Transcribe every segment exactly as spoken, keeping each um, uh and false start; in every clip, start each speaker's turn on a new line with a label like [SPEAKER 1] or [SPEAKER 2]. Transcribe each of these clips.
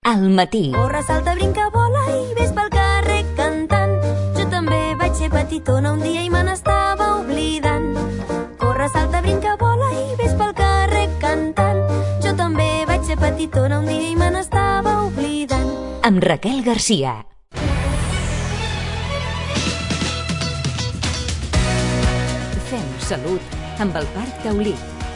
[SPEAKER 1] al matí.
[SPEAKER 2] Corre, salta, brinca, vola i ves pel carrer cantant. Jo també vaig ser petitona un dia i me n'estava oblidant. Corre, salta, brinca, vola i ves pel carrer cantant. Jo també vaig ser petitona un dia i me n'estava oblidant.
[SPEAKER 1] Amb Raquel Garcia. Fem salut amb el Parc Taulí.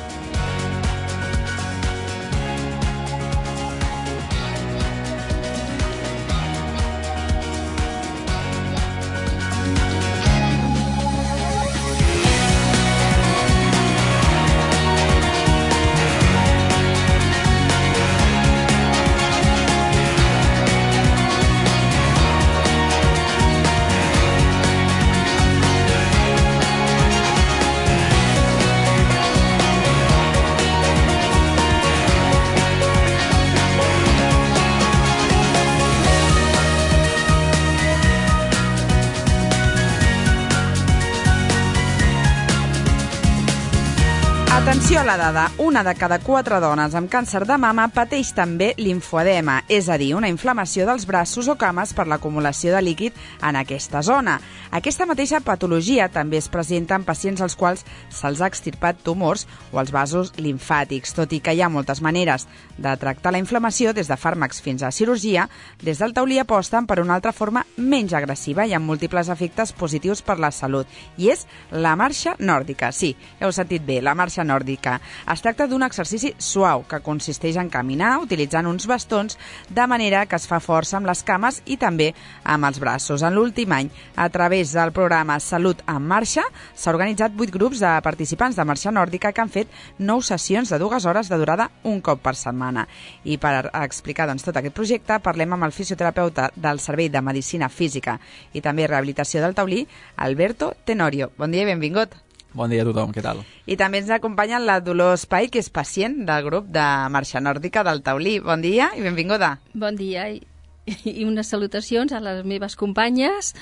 [SPEAKER 3] Atenció a la dada, una de cada quatre dones amb càncer de mama pateix també limfoedema, és a dir, una inflamació dels braços o cames per l'acumulació de líquid en aquesta zona. Aquesta mateixa patologia també es presenta en pacients als quals se'ls ha extirpat tumors o els vasos limfàtics. Tot i que hi ha moltes maneres de tractar la inflamació, des de fàrmacs fins a cirurgia, des del Taulí aposten per una altra forma menys agressiva i amb múltiples efectes positius per la salut. I és la marxa nòrdica. Sí, heu sentit bé, la marxa nòrdica. Es tracta d'un exercici suau que consisteix en caminar utilitzant uns bastons de manera que es fa força amb les cames i també amb els braços. En l'últim any, a través del programa Salut en Marxa, s'ha organitzat vuit grups de participants de marxa nòrdica que han fet nou sessions de dues hores de durada un cop per setmana. I per explicar doncs, tot aquest projecte parlem amb el fisioterapeuta del Servei de Medicina Física i també Rehabilitació del Taulí, Alberto Tenorio. Bon dia i benvingut.
[SPEAKER 4] Bon dia a tothom, què tal?
[SPEAKER 3] I també ens acompanya la Dolors Pai, que és pacient del grup de marxa nòrdica del Taulí. Bon dia i benvinguda.
[SPEAKER 5] Bon dia i, i unes salutacions a les meves companyes.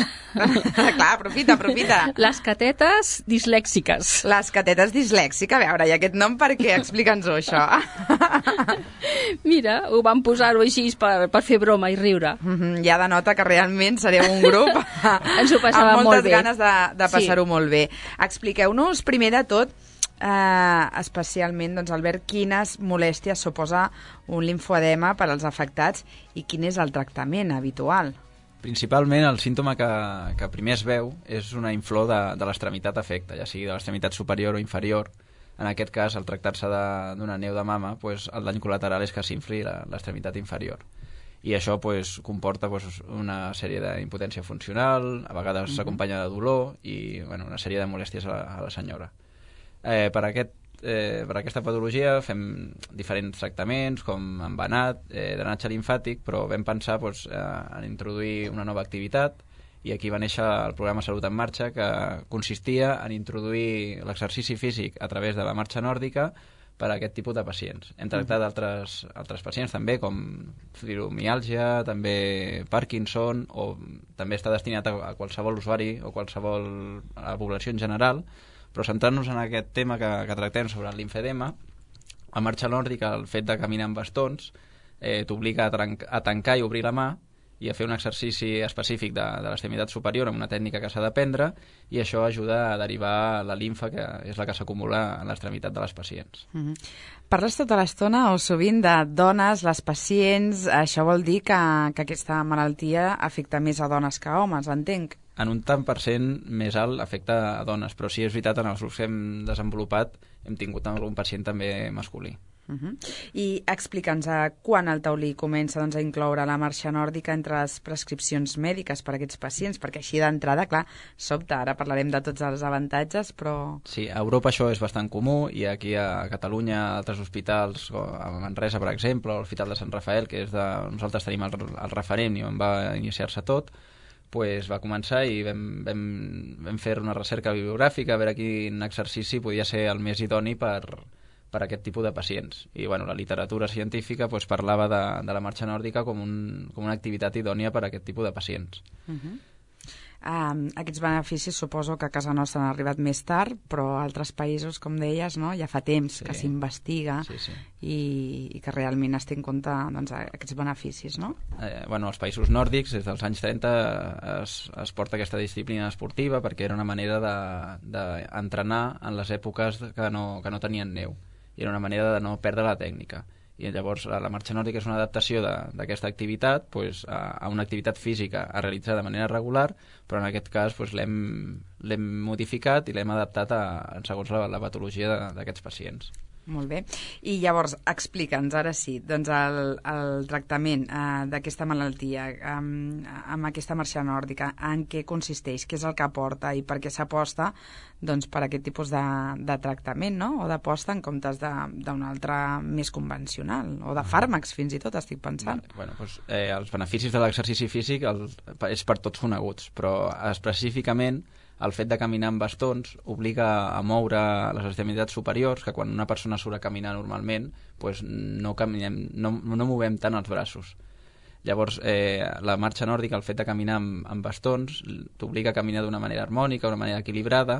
[SPEAKER 3] Clar, aprofita, aprofita.
[SPEAKER 5] Les catetes dislèxiques.
[SPEAKER 3] Les catetes dislèxiques. A veure, i aquest nom per què? Explica'ns-ho, això.
[SPEAKER 5] Mira, ho vam posar-ho així per, per fer broma i riure.
[SPEAKER 3] Mm-hmm, ja denota que realment sereu un grup
[SPEAKER 5] Ens ho passàvem
[SPEAKER 3] amb moltes
[SPEAKER 5] molt bé.
[SPEAKER 3] ganes de, de passar-ho
[SPEAKER 5] Sí.
[SPEAKER 3] molt bé. Expliqueu-nos, primer de tot, eh, especialment, doncs, Albert, quines molèsties suposa un limfoedema per als afectats i quin és el tractament habitual?
[SPEAKER 4] Principalment el símptoma que, que primer es veu és una inflor de, de l'extremitat afecta, ja sigui de l'extremitat superior o inferior. En aquest cas, al tractar-se d'una neu de mama, pues, el dany col·lateral és que s'infli l'extremitat inferior. I això pues, comporta pues, una sèrie d'impotència funcional, a vegades s'acompanya de dolor i bueno, una sèrie de molèsties a la, a la senyora. Eh, per, aquest, eh, per aquesta patologia fem diferents tractaments, com embenat, eh, drenatge limfàtic, però vam pensar pues, eh, en introduir una nova activitat i aquí va néixer el programa Salut en Marxa, que consistia en introduir l'exercici físic a través de la marxa nòrdica per a aquest tipus de pacients. Hem tractat altres, altres pacients també, com fibromiàlgia, també Parkinson, o també està destinat a, a qualsevol usuari o qualsevol a la població en general, però centrant-nos en aquest tema que, que tractem sobre el limfedema, a marxa nòrdica, el fet de caminar amb bastons eh, t'obliga a, a tancar i obrir la mà i a fer un exercici específic de, de l'extremitat superior amb una tècnica que s'ha d'aprendre, i això ajuda a derivar la limfa, que és la que s'acumula en l'extremitat de les pacients.
[SPEAKER 3] Mm-hmm. Parles tota l'estona o sovint de dones, les pacients, això vol dir que, que aquesta malaltia afecta més a dones que a homes, entenc?
[SPEAKER 4] En un tant per cent més alt afecta a dones, però sí, és veritat, en els grups que hem desenvolupat hem tingut algun pacient també masculí.
[SPEAKER 3] Uh-huh. I explica'ns uh, quan el Taulí comença doncs, a incloure la marxa nòrdica entre les prescripcions mèdiques per a aquests pacients, perquè així d'entrada, clar, sobta, ara parlarem de tots els avantatges, però...
[SPEAKER 4] Sí, a Europa això és bastant comú, i aquí a Catalunya, a altres hospitals, a Manresa, per exemple, o l'Hospital de Sant Rafael, que és de... nosaltres tenim el, el referent i on va iniciar-se tot, pues va començar i vam, vam, vam fer una recerca bibliogràfica a veure quin exercici podia ser el més idoni per... per aquest tipus de pacients. I bueno, la literatura científica pues, parlava de, de la marxa nòrdica com, un, com una activitat idònia per a aquest tipus de pacients.
[SPEAKER 3] Uh-huh. Um, aquests beneficis suposo que a casa nostra han arribat més tard, però a altres països, com deies, no? Ja fa temps sí. que s'investiga sí, sí. I, i que realment es té en compte doncs, aquests beneficis, no?
[SPEAKER 4] Eh, bueno, als països nòrdics, des dels anys trenta, es, es porta aquesta disciplina esportiva perquè era una manera d'entrenar de, de en les èpoques que no, que no tenien neu. I era una manera de no perdre la tècnica. I llavors la marxa nòrdica és una adaptació d'aquesta activitat pues, a, a una activitat física a realitzar de manera regular, però en aquest cas pues, l'hem modificat i l'hem adaptat a, segons la, la patologia d'aquests pacients.
[SPEAKER 3] Molt bé. I llavors, explica'ns, ara sí, doncs el, el tractament eh, d'aquesta malaltia um, amb aquesta marxa nòrdica, en què consisteix, què és el que aporta i per què s'aposta doncs, per aquest tipus de, de tractament, no? O d'aposta en comptes d'un altre més convencional, o de fàrmacs fins i tot, estic pensant.
[SPEAKER 4] Bueno, doncs, eh, els beneficis de l'exercici físic el, és per tots coneguts, però específicament el fet de caminar amb bastons obliga a moure les extremitats superiors, que quan una persona surt a caminar normalment pues no, caminem, no, no movem tant els braços. Llavors, eh, la marxa nòrdica, el fet de caminar amb, amb bastons, t'obliga a caminar d'una manera harmònica, d'una manera equilibrada,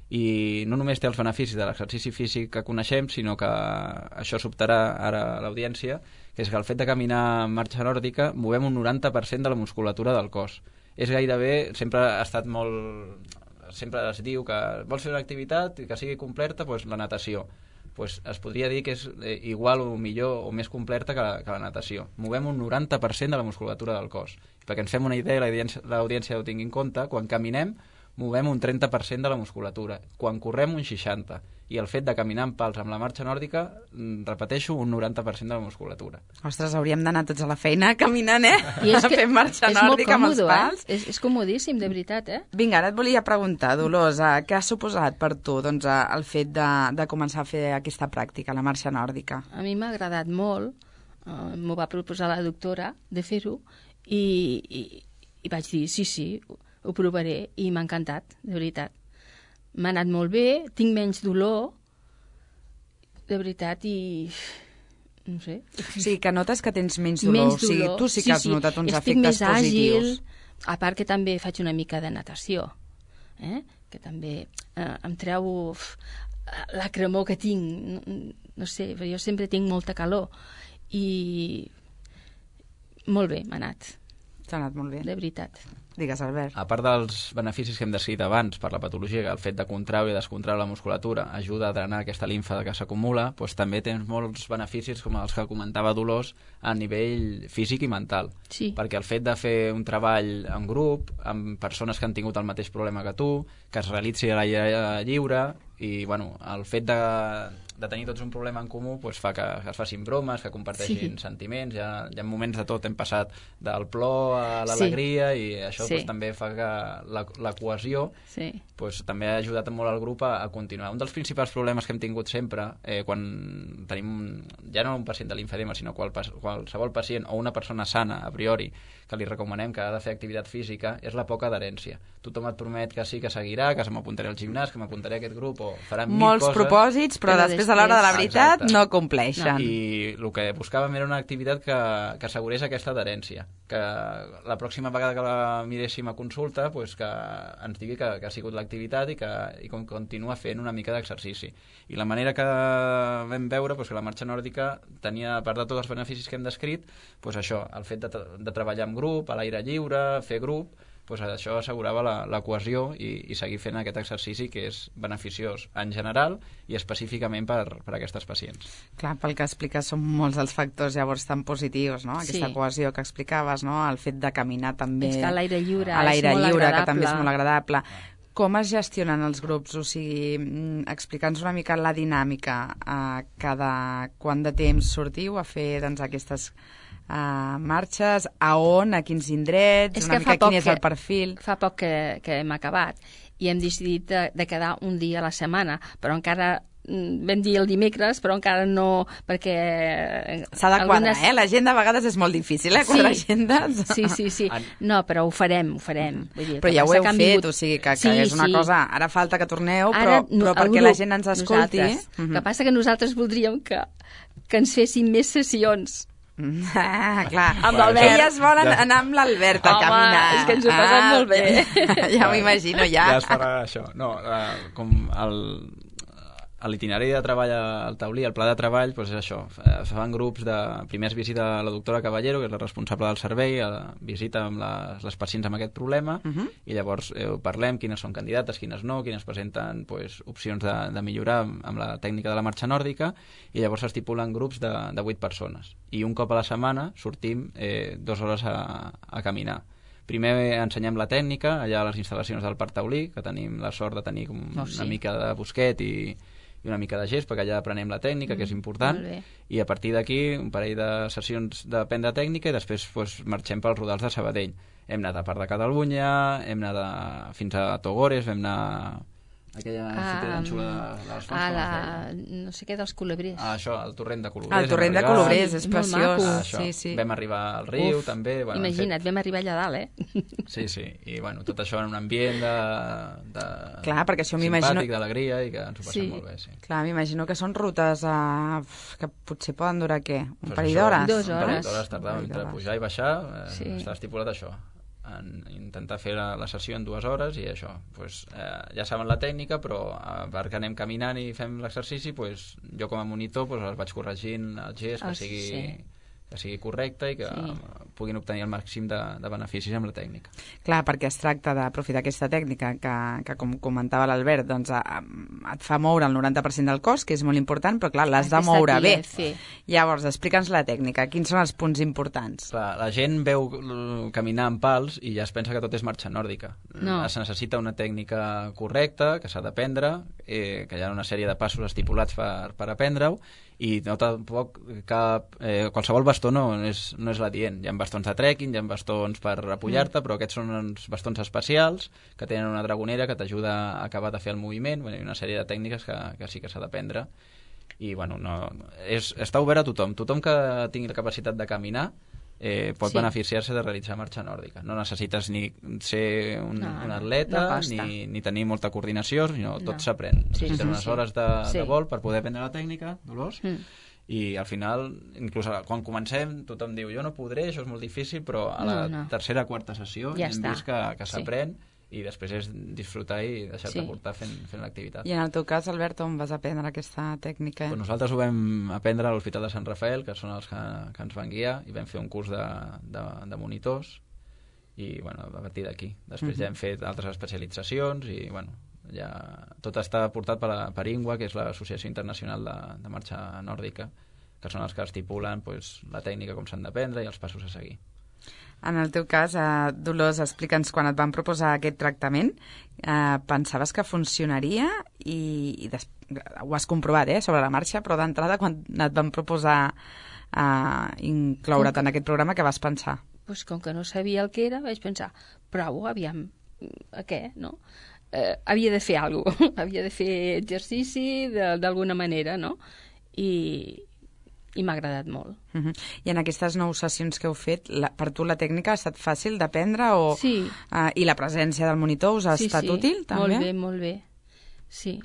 [SPEAKER 4] i no només té els beneficis de l'exercici físic que coneixem, sinó que això sobtarà ara a l'audiència, que és que el fet de caminar amb marxa nòrdica movem un noranta per cent de la musculatura del cos. És gairebé, sempre ha estat molt... sempre es diu que vols fer una activitat que sigui completa, doncs la natació. Pues es podria dir que és igual o millor o més completa que la, que la natació. Movem un noranta per cent de la musculatura del cos. Perquè ens fem una idea, l'audiència ho tingui en compte, quan caminem movem un trenta per cent de la musculatura, quan correm un seixanta per cent, i el fet de caminar en pals amb la marxa nòrdica, repeteixo, un noranta per cent de la musculatura.
[SPEAKER 3] Ostres, hauríem d'anar tots a la feina caminant, eh?
[SPEAKER 5] I és que
[SPEAKER 3] fent marxa nòrdica amb els pals.
[SPEAKER 5] Eh? És, és comodíssim, de veritat, eh?
[SPEAKER 3] Vinga, ara et volia preguntar, Dolors, eh, què ha suposat per tu doncs, eh, el fet de, de començar a fer aquesta pràctica, la marxa nòrdica?
[SPEAKER 5] A mi m'ha agradat molt, uh, m'ho va proposar la doctora de fer-ho, i, i, i vaig dir, sí, sí, ho provaré, i m'ha encantat, de veritat. M'ha anat molt bé, tinc menys dolor, de veritat, i no sé.
[SPEAKER 3] O sigui, que notes que tens menys dolor,
[SPEAKER 5] menys dolor.
[SPEAKER 3] O sigui, tu sí que has
[SPEAKER 5] sí,
[SPEAKER 3] notat uns
[SPEAKER 5] estic
[SPEAKER 3] efectes
[SPEAKER 5] més àgil,
[SPEAKER 3] positius.
[SPEAKER 5] A part que també faig una mica de natació, eh? Que també eh, em treu uf, la cremor que tinc, no, no sé, però jo sempre tinc molta calor, i molt bé, m'ha anat.
[SPEAKER 3] T'ha anat molt bé.
[SPEAKER 5] De veritat.
[SPEAKER 3] Digues, Albert.
[SPEAKER 4] A part dels beneficis que hem descrit abans per la patologia, que el fet de contraure i descontraure la musculatura ajuda a drenar aquesta linfa que s'acumula, doncs també tens molts beneficis, com els que comentava Dolors, a nivell físic i mental.
[SPEAKER 5] Sí.
[SPEAKER 4] Perquè el fet de fer un treball en grup, amb persones que han tingut el mateix problema que tu, que es realitzi a l'aire lliure, i bueno, el fet de, de tenir tots un problema en comú pues, fa que, que es facin bromes, que comparteixin sí. sentiments, hi ha, hi ha moments de tot, hem passat del plor a l'alegria, sí. i això sí. pues, també fa que la, la cohesió sí. pues, també ha ajudat molt al grup a, a continuar. Un dels principals problemes que hem tingut sempre, eh, quan tenim ja no un pacient de limfedema, sinó qual, qualsevol pacient o una persona sana, a priori, que li recomanem que ha de fer activitat física, és la poca adherència. Tothom et promet que sí, que seguirà, que se m'apuntaré al gimnàs, que m'apuntaré a aquest grup, o farà mil
[SPEAKER 3] molts
[SPEAKER 4] coses.
[SPEAKER 3] propòsits, però, però després, a l'hora de la veritat, exacte. No compleixen.
[SPEAKER 4] No. I el que buscàvem era una activitat que, que assegurés aquesta adherència, que la pròxima vegada que la miréssim a consulta, pues, que ens digui que, que ha sigut l'activitat i que i com continua fent una mica d'exercici. I la manera que vam veure pues, que la marxa nòrdica tenia, a part de tots els beneficis que hem descrit, pues, això, el fet de, de treballar amb grup, a l'aire lliure, fer grup, pues això assegurava la, la cohesió i, i seguir fent aquest exercici que és beneficiós en general i específicament per, per a aquestes pacients.
[SPEAKER 3] Clar, pel que expliques són molts els factors llavors tan positius, no? Aquesta sí. cohesió que explicaves, no? El fet de caminar també
[SPEAKER 5] a l'aire lliure,
[SPEAKER 3] a l'aire lliure,
[SPEAKER 5] agradable.
[SPEAKER 3] Que també és molt agradable. Com es gestionen els grups? O sigui, explica'ns una mica la dinàmica. A cada quant de temps sortiu a fer doncs, aquestes Uh, marxes, a on, a quins indrets,
[SPEAKER 5] és
[SPEAKER 3] una mica quin és el
[SPEAKER 5] que,
[SPEAKER 3] perfil.
[SPEAKER 5] Fa poc que, que hem acabat i hem decidit de, de quedar un dia a la setmana, però encara vam dir el dimecres, però encara no, perquè...
[SPEAKER 3] S'ha de quadrar, algunes... eh? L'agenda a vegades és molt difícil, eh? Quadrar sí. agendes.
[SPEAKER 5] Sí, sí, sí. No, però ho farem, ho farem. Vull dir,
[SPEAKER 3] però ja ho heu fet, vingut... o sigui que, que sí, és una sí. cosa... Ara falta que torneu,
[SPEAKER 5] Ara,
[SPEAKER 3] però, però perquè
[SPEAKER 5] grup,
[SPEAKER 3] la gent ens escolti...
[SPEAKER 5] Uh -huh. El que passa que nosaltres voldríem que, que ens fessin més sessions.
[SPEAKER 3] Ah, clar.
[SPEAKER 5] Amb l'Albert.
[SPEAKER 3] Elles volen
[SPEAKER 4] Ja.
[SPEAKER 3] anar amb l'Albert a
[SPEAKER 5] Home,
[SPEAKER 3] caminar.
[SPEAKER 5] és que ens ho passem molt bé.
[SPEAKER 3] Ja, ja m'imagino, ja.
[SPEAKER 4] Ja es farà això. No, uh, com el, l'itinerari de treball al taulí, el pla de treball, doncs és això. Es fan grups de... Primer es visita la doctora Caballero, que és la responsable del servei, a, visita amb les, les pacients amb aquest problema, uh -huh. i llavors eh, parlem quines són candidates, quines no, quines presenten pues, opcions de, de millorar amb, amb la tècnica de la marxa nòrdica, i llavors s'estipulen grups de, de vuit persones. I un cop a la setmana sortim eh, dues hores a, a caminar. Primer ensenyem la tècnica allà a les instal·lacions del Parc Taulí, que tenim la sort de tenir com
[SPEAKER 5] Oh, sí.
[SPEAKER 4] una mica de bosquet i, i una mica de gest, perquè allà aprenem la tècnica, mm, que és important,
[SPEAKER 5] molt bé.
[SPEAKER 4] i a partir d'aquí un parell de sessions d'aprendre tècnica i després pues, marxem pels rodals de Sabadell. Hem anat a Part de Catalunya, hem anat a, fins a Togores, vam anar a aquella
[SPEAKER 5] Ah,
[SPEAKER 4] fita d'anxula de les fonts.
[SPEAKER 5] a
[SPEAKER 4] com
[SPEAKER 5] la...
[SPEAKER 4] es deia?
[SPEAKER 5] no sé què, dels Colobrers.
[SPEAKER 4] Ah, això, el torrent de Colobrers.
[SPEAKER 3] El torrent de
[SPEAKER 4] vam arribar.
[SPEAKER 3] Colobrers,
[SPEAKER 5] Sí,
[SPEAKER 3] és
[SPEAKER 5] molt
[SPEAKER 3] preciós.
[SPEAKER 5] maco.
[SPEAKER 4] Ah, això.
[SPEAKER 3] Sí, sí.
[SPEAKER 4] Vam arribar al riu,
[SPEAKER 5] Uf,
[SPEAKER 4] també. Bueno, hem
[SPEAKER 5] Imagina't, vam arribar allà dalt, eh?
[SPEAKER 4] Fet... Sí, sí. I, bueno, tot això en un ambient de... de...
[SPEAKER 3] Clar, perquè això m'imagino-
[SPEAKER 4] simpàtic, d'alegria, i que ens ho passem
[SPEAKER 5] Sí.
[SPEAKER 4] molt bé, sí.
[SPEAKER 3] Clar, m'imagino que són rutes uh, que potser poden durar, què? Un
[SPEAKER 4] Pues
[SPEAKER 3] parell
[SPEAKER 4] això,
[SPEAKER 3] d'hores?
[SPEAKER 5] Dos
[SPEAKER 4] Un parell
[SPEAKER 5] hores.
[SPEAKER 4] d'hores tardàvem
[SPEAKER 3] Un parell
[SPEAKER 4] entre
[SPEAKER 3] d'hores.
[SPEAKER 4] pujar i baixar. Eh,
[SPEAKER 5] Sí.
[SPEAKER 4] Està estipulat això. En intentar fer la, la sessió en dues hores i això, pues, eh, ja saben la tècnica, però a part que anem caminant i fem l'exercici, pues, jo com a monitor pues, els vaig corregint el gest, que
[SPEAKER 5] Ah,
[SPEAKER 4] sigui,
[SPEAKER 5] sí.
[SPEAKER 4] que sigui correcte i que
[SPEAKER 5] Sí.
[SPEAKER 4] puguin obtenir el màxim de, de beneficis amb la tècnica.
[SPEAKER 3] Clar, perquè es tracta d'aprofitar aquesta tècnica que, que com comentava l'Albert, doncs, a, a, et fa moure el noranta per cent del cos, que és molt important, però clar, l'has de
[SPEAKER 5] Aquesta
[SPEAKER 3] moure
[SPEAKER 5] tia,
[SPEAKER 3] bé.
[SPEAKER 5] sí.
[SPEAKER 3] Llavors, explica'ns la tècnica. Quins són els punts importants?
[SPEAKER 4] Clar, la gent veu l- caminar amb pals i ja es pensa que tot és marxa nòrdica.
[SPEAKER 5] No.
[SPEAKER 4] Es necessita una tècnica correcta, que s'ha d'aprendre, eh, que hi ha una sèrie de passos estipulats per, per aprendre-ho, i no tampoc cap... Eh, qualsevol bastó no és, no és l'adient. Hi ha bastons de trekking, hi ha bastons per apullar-te, mm. però aquests són uns bastons especials que tenen una dragonera que t'ajuda a acabar de fer el moviment. Bueno, hi ha una sèrie de tècniques que, que sí que s'ha d'aprendre. I, bueno, no, és, està obert a tothom. Tothom que tingui la capacitat de caminar eh, pot
[SPEAKER 5] Sí.
[SPEAKER 4] sí. beneficiar-se de realitzar marxa nòrdica. No necessites ni ser un,
[SPEAKER 5] No,
[SPEAKER 4] un
[SPEAKER 5] no,
[SPEAKER 4] atleta,
[SPEAKER 5] no costa.
[SPEAKER 4] ni, ni tenir molta coordinació, sinó tot
[SPEAKER 5] No.
[SPEAKER 4] s'aprèn.
[SPEAKER 5] Sí,
[SPEAKER 4] Necessites
[SPEAKER 5] sí,
[SPEAKER 4] unes
[SPEAKER 5] sí.
[SPEAKER 4] hores de,
[SPEAKER 5] Sí.
[SPEAKER 4] de vol per poder aprendre la tècnica, Dolors,
[SPEAKER 5] Mm.
[SPEAKER 4] i al final, inclús quan comencem, tothom diu, jo no podré, això és molt difícil, però a la
[SPEAKER 5] No, no.
[SPEAKER 4] tercera o quarta sessió
[SPEAKER 5] Ja
[SPEAKER 4] hem
[SPEAKER 5] està.
[SPEAKER 4] vist que, que
[SPEAKER 5] Sí.
[SPEAKER 4] s'aprèn, i després és disfrutar i deixar-te
[SPEAKER 5] Sí.
[SPEAKER 4] portar fent, fent l'activitat.
[SPEAKER 3] I en el teu cas, Albert, on vas aprendre aquesta tècnica?
[SPEAKER 4] Pues nosaltres ho vam aprendre a l'Hospital de Sant Rafael, que són els que, que ens van guiar, i vam fer un curs de, de, de monitors, i bueno, a partir d'aquí. Després
[SPEAKER 3] Mhm.
[SPEAKER 4] ja hem fet altres especialitzacions, i bueno, ja tot està portat per, la, per INGWA, que és l'Associació Internacional de, de Marxa Nòrdica, que són els que estipulen pues, la tècnica, com s'han d'aprendre i els passos a seguir.
[SPEAKER 3] En el teu cas, eh, Dolors, explica'ns, quan et van proposar aquest tractament, eh, pensaves que funcionaria i, i des... ho has comprovat, eh, sobre la marxa, però d'entrada, quan et van proposar eh, incloure't en aquest programa, què vas pensar?
[SPEAKER 5] Pues com que no sabia el que era, vaig pensar, prou, aviam, a què, no? Eh, havia de fer alguna cosa, havia de fer exercici de- d'alguna manera, no? I, i m'ha agradat molt.
[SPEAKER 3] Uh -huh. I en aquestes nou sessions que heu fet, la, per tu la tècnica ha estat fàcil d'aprendre? O,
[SPEAKER 5] Sí.
[SPEAKER 3] eh, I la presència del monitor us ha
[SPEAKER 5] sí,
[SPEAKER 3] estat
[SPEAKER 5] sí,
[SPEAKER 3] útil, també?
[SPEAKER 5] Molt bé, molt bé, sí.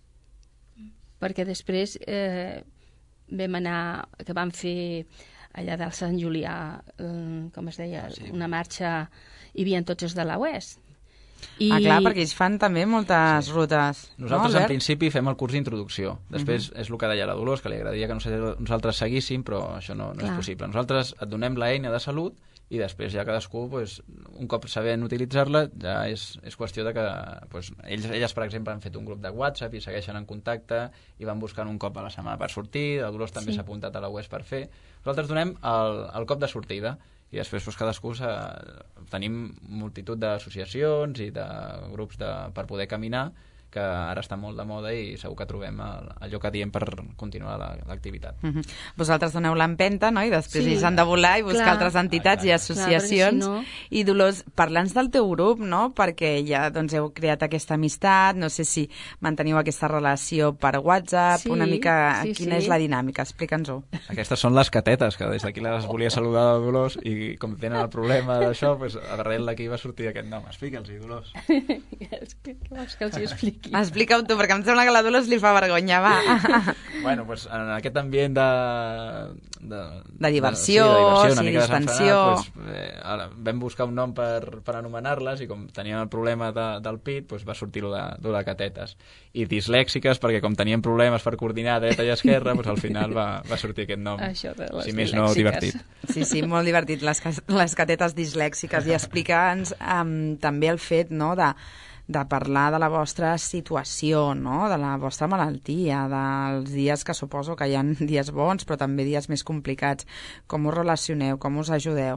[SPEAKER 5] Perquè després eh, vam anar, que vam fer allà del Sant Julià, eh, com es deia,
[SPEAKER 4] Ah, sí.
[SPEAKER 5] una marxa, hi havia tots els de la Oest. I...
[SPEAKER 3] Ah, clar, perquè ells fan també moltes
[SPEAKER 4] Sí.
[SPEAKER 3] rutes.
[SPEAKER 4] Nosaltres,
[SPEAKER 3] no,
[SPEAKER 4] en
[SPEAKER 3] Albert?
[SPEAKER 4] principi, fem el curs d'introducció. Després, uh -huh. és el que deia la Dolors, que li agradaria que nosaltres seguíssim, però això no, no és
[SPEAKER 5] Clar.
[SPEAKER 4] possible. Nosaltres et donem l'eina de salut i després ja cadascú, pues, un cop sabent utilitzar-la, ja és, és qüestió de que... Pues, ells, elles, per exemple, han fet un grup de WhatsApp i segueixen en contacte i van buscant un cop a la setmana per sortir. La Dolors també
[SPEAKER 5] Sí.
[SPEAKER 4] s'ha apuntat a la U E S per fer. Nosaltres donem el, el cop de sortida i després pues, cadascú tenim multitud d'associacions i de grups de, per poder caminar, que ara està molt de moda i segur que trobem el, allò que diem per continuar la- l'activitat.
[SPEAKER 3] Uh -huh. Vosaltres doneu l'empenta, no? I després
[SPEAKER 5] Sí.
[SPEAKER 3] ells han de volar i buscar
[SPEAKER 5] Clar.
[SPEAKER 3] altres entitats
[SPEAKER 4] Ah,
[SPEAKER 3] i
[SPEAKER 4] clar.
[SPEAKER 3] associacions.
[SPEAKER 5] Clar, perquè si
[SPEAKER 3] I Dolors, parla'ns del teu grup, no? Perquè ja doncs, heu creat aquesta amistat, no sé si manteniu aquesta relació per WhatsApp,
[SPEAKER 5] Sí,
[SPEAKER 3] una mica...
[SPEAKER 5] sí,
[SPEAKER 3] Quina
[SPEAKER 5] sí.
[SPEAKER 3] és la dinàmica? Explica'ns-ho.
[SPEAKER 4] Aquestes són les catetes, que des d'aquí les volia saludar a Dolors, i com tenen el problema d'això, pues, a darrere d'aquí va sortir aquest nom. Explica'ls-hi, Dolors.
[SPEAKER 5] Què què vols que els hi expliqui? expliqui.
[SPEAKER 3] Explica-ho tu, perquè em sembla que a la Dolors li fa vergonya, va.
[SPEAKER 4] Bueno, pues, en aquest ambient de... De,
[SPEAKER 3] de diversió,
[SPEAKER 4] de, sí, de diversió una
[SPEAKER 3] sí,
[SPEAKER 4] mica
[SPEAKER 3] distensió.
[SPEAKER 4] Pues, eh, ara, vam buscar un nom per, per anomenar-les i com teníem el problema de, del pit, pues, va sortir lo de, lo de catetes. I dislèxiques, perquè com teníem problemes per coordinar dreta i esquerra, pues, al final va, va sortir aquest nom.
[SPEAKER 5] Això de les
[SPEAKER 4] si més no, divertit.
[SPEAKER 3] Sí, sí, molt divertit, les, les catetes dislèxiques. I explicar-nos um, també el fet, no?, de de parlar de la vostra situació, no?, de la vostra malaltia, dels dies que suposo que hi ha dies bons, però també dies més complicats. Com us relacioneu? Com us ajudeu?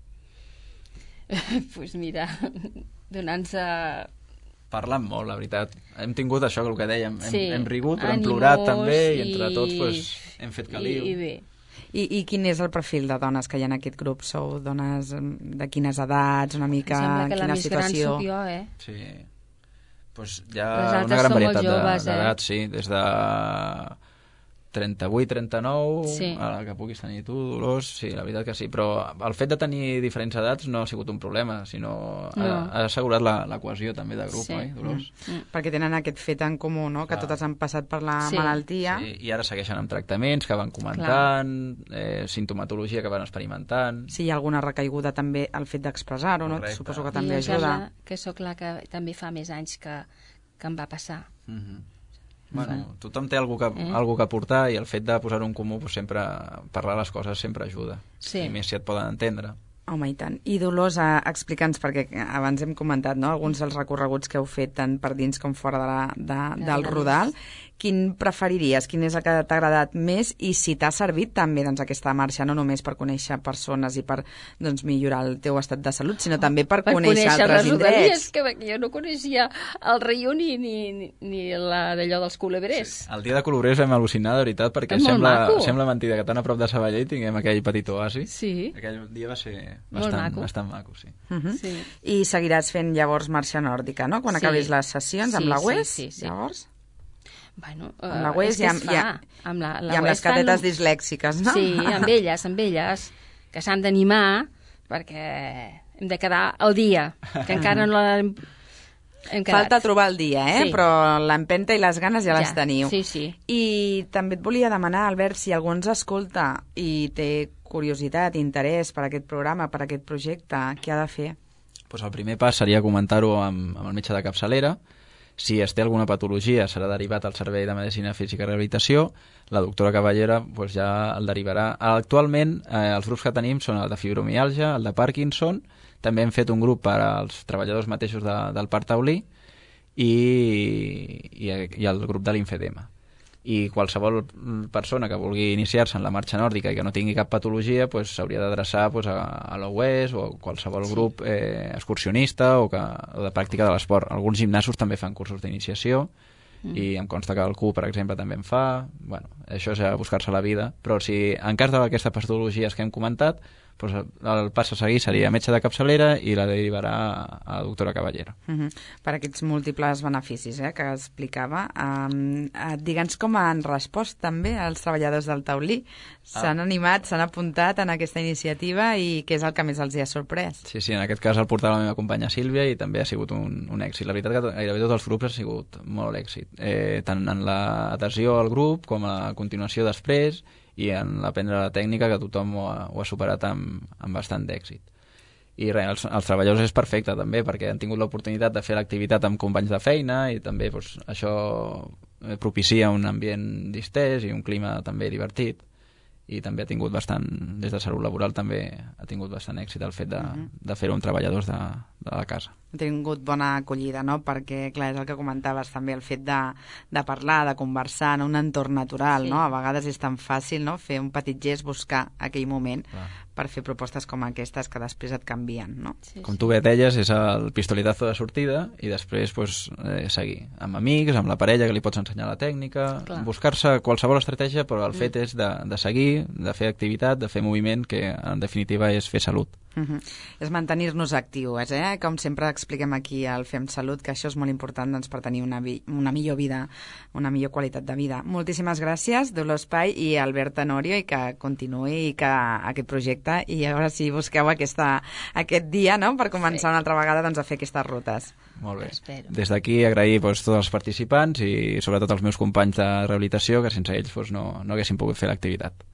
[SPEAKER 5] Doncs pues mira, donant-se...
[SPEAKER 4] Parlant molt, la veritat. Hem tingut això, el que dèiem, hem,
[SPEAKER 5] sí,
[SPEAKER 4] hem rigut, però hem
[SPEAKER 5] ànimos
[SPEAKER 4] plorat també, i
[SPEAKER 5] i
[SPEAKER 4] entre tots pues, hem fet caliu.
[SPEAKER 5] I, i bé.
[SPEAKER 3] I, I quin és el perfil de dones que hi ha en aquest grup? Sou dones de quines edats, una mica,
[SPEAKER 5] em sembla que
[SPEAKER 3] quina
[SPEAKER 5] la més
[SPEAKER 3] situació?
[SPEAKER 5] gran soc jo, eh?
[SPEAKER 4] Sí. Pues hi ha
[SPEAKER 5] Les
[SPEAKER 4] una gran
[SPEAKER 5] som molt
[SPEAKER 4] varietat
[SPEAKER 5] joves,
[SPEAKER 4] d'edats,
[SPEAKER 5] eh?
[SPEAKER 4] sí, des de trenta-vuit, trenta-nou,
[SPEAKER 5] Sí.
[SPEAKER 4] a la que puguis tenir tu, Dolors, sí, la veritat que sí, però el fet de tenir diferents edats no ha sigut un problema, sinó
[SPEAKER 5] No.
[SPEAKER 4] ha, ha assegurat la, la cohesió també de grup,
[SPEAKER 5] Sí.
[SPEAKER 4] oi, Dolors?
[SPEAKER 5] Mm.
[SPEAKER 3] Perquè tenen aquest fet en comú, no?, que
[SPEAKER 4] Clar.
[SPEAKER 3] totes han passat per la
[SPEAKER 5] Sí.
[SPEAKER 3] malaltia.
[SPEAKER 4] Sí, i ara segueixen amb tractaments que van comentant, eh, sintomatologia que van experimentant.
[SPEAKER 3] Si hi ha alguna recaiguda també el fet d'expressar-ho, no?
[SPEAKER 4] Correcte.
[SPEAKER 3] Suposo que
[SPEAKER 5] I
[SPEAKER 3] també
[SPEAKER 5] em sembla
[SPEAKER 3] ajuda.
[SPEAKER 5] que sóc la que també fa més anys que, que em va passar.
[SPEAKER 4] Mhm. Bueno, tothom té algú que,
[SPEAKER 5] Eh?
[SPEAKER 4] algú que aportar i el fet de posar-ho en comú, pues, sempre parlar les coses sempre ajuda.
[SPEAKER 5] Sí.
[SPEAKER 4] I més si et poden entendre.
[SPEAKER 3] Home, i tant. I Dolors, eh, explica'ns, perquè abans hem comentat, no?, alguns dels recorreguts que heu fet tant per dins com fora de la, de, del Rodal. Quin preferiries? Quin és el que t'ha agradat més? I si t'ha servit també, doncs, aquesta marxa, no només per conèixer persones i per, doncs, millorar el teu estat de salut, sinó també per,
[SPEAKER 5] Per
[SPEAKER 3] conèixer,
[SPEAKER 5] conèixer
[SPEAKER 3] altres
[SPEAKER 5] les rodalies,
[SPEAKER 3] indrets.
[SPEAKER 5] que jo no coneixia el Raió ni, ni, ni la d'allò dels culebrers.
[SPEAKER 4] El dia de Colobrers vam al·lucinar, de veritat, perquè
[SPEAKER 5] És molt
[SPEAKER 4] sembla,
[SPEAKER 5] maco.
[SPEAKER 4] sembla mentida que tan a prop de Sabadell tinguem aquell petit oasi.
[SPEAKER 5] Sí.
[SPEAKER 4] Aquell dia va ser
[SPEAKER 5] Molt
[SPEAKER 4] bastant
[SPEAKER 5] maco.
[SPEAKER 4] bastant maco, sí.
[SPEAKER 3] Uh -huh.
[SPEAKER 5] Sí.
[SPEAKER 3] I seguiràs fent llavors marxa nòrdica, no?, quan
[SPEAKER 5] Sí.
[SPEAKER 3] acabis les sessions,
[SPEAKER 5] Sí,
[SPEAKER 3] amb la
[SPEAKER 5] sí,
[SPEAKER 3] U E S,
[SPEAKER 5] sí, sí.
[SPEAKER 3] llavors?
[SPEAKER 5] Bueno,
[SPEAKER 3] Amb la
[SPEAKER 5] eh,
[SPEAKER 3] U E S
[SPEAKER 5] és que
[SPEAKER 3] i
[SPEAKER 5] es
[SPEAKER 3] amb-
[SPEAKER 5] fa.
[SPEAKER 3] i a-
[SPEAKER 5] amb la, la
[SPEAKER 3] I amb
[SPEAKER 5] U E
[SPEAKER 3] les
[SPEAKER 5] S fan-
[SPEAKER 3] catetes dislèxiques, no?
[SPEAKER 5] Sí, amb elles, amb elles, que s'han d'animar perquè hem de quedar al dia, que encara no l'hem hem quedat.
[SPEAKER 3] Falta trobar el dia, eh?
[SPEAKER 5] Sí.
[SPEAKER 3] Però l'empenta i les ganes ja,
[SPEAKER 5] Ja,
[SPEAKER 3] les teniu.
[SPEAKER 5] sí, sí.
[SPEAKER 3] I també et volia demanar, Albert, si algú ens escolta i té curiositat, interès per aquest programa, per aquest projecte, què ha de fer?
[SPEAKER 4] Pues el primer pas seria comentar-ho amb, amb el metge de capçalera. Si es té alguna patologia, serà derivat al Servei de Medicina Física i Rehabilitació. La doctora Caballera pues, ja el derivarà. Actualment, eh, els grups que tenim són el de fibromiàlgia, el de Parkinson. També hem fet un grup per als treballadors mateixos de, del Parc Taulí i, i, i el grup de l'infedema. I qualsevol persona que vulgui iniciar-se en la marxa nòrdica i que no tingui cap patologia pues, s'hauria d'adreçar pues, a, a l'O E S o a qualsevol
[SPEAKER 5] Sí.
[SPEAKER 4] grup eh, excursionista o, que, o de pràctica de l'esport. Alguns gimnasos també fan cursos d'iniciació mm. i em consta que el C U, per exemple, també en fa. Bueno, això és a buscar-se la vida. Però si en cas d'aquestes patologies que hem comentat, pues, el pas a seguir seria metge de capçalera i la derivarà a la doctora Caballera.
[SPEAKER 3] Uh -huh. Per aquests múltiples beneficis eh, que explicava. Um, uh, Digue'ns com han respost també els treballadors del Taulí. S'han ah. animat, s'han apuntat en aquesta iniciativa i què és el que més els hi ha sorprès?
[SPEAKER 4] Sí, sí, en aquest cas el portava la meva companya Sílvia i també ha sigut un, un èxit. La veritat que gairebé tots els grups ha sigut molt èxit. Eh, tant en l'adhesió al grup com a la continuació després i en l'aprendre la tècnica, que tothom ho ha, ho ha superat amb, amb bastant d'èxit. I res, els, els treballadors és perfecte també, perquè han tingut l'oportunitat de fer l'activitat amb companys de feina i també doncs, això propicia un ambient distès i un clima també divertit. I també ha tingut bastant, des de salut laboral també ha tingut bastant èxit el fet de, uh -huh. de fer-ho amb treballadors de, de la casa.
[SPEAKER 3] Ha tingut bona acollida, no? Perquè, clar, és el que comentaves també, el fet de, de parlar, de conversar en un entorn natural,
[SPEAKER 5] Sí.
[SPEAKER 3] no? A vegades és tan fàcil, no?, fer un petit gest, buscar aquell moment
[SPEAKER 4] Clar.
[SPEAKER 3] per fer propostes com aquestes que després et canvien, no?
[SPEAKER 5] Sí,
[SPEAKER 4] Com tu bé deies, és el pistoletazo de sortida i després pues, eh, seguir amb amics, amb la parella que li pots ensenyar la tècnica,
[SPEAKER 5] Clar.
[SPEAKER 4] buscar-se qualsevol estratègia, però el fet és de, de seguir, de fer activitat, de fer moviment, que en definitiva és fer salut.
[SPEAKER 3] Uh-huh. És mantenir-nos actius, eh? Com sempre expliquem aquí al Fem Salut, que això és molt important doncs, per tenir una, vi una millor vida, una millor qualitat de vida. Moltíssimes gràcies, Dolors Pay i Albert Tenorio, i que continuï i que aquest projecte, i ara sí busqueu aquesta, aquest dia, no?, per començar sí. una altra vegada doncs, a fer aquestes rutes.
[SPEAKER 4] Molt bé. Des d'aquí agrair doncs, tots els participants i sobretot els meus companys de rehabilitació, que sense ells doncs, no, no haguessin pogut fer l'activitat.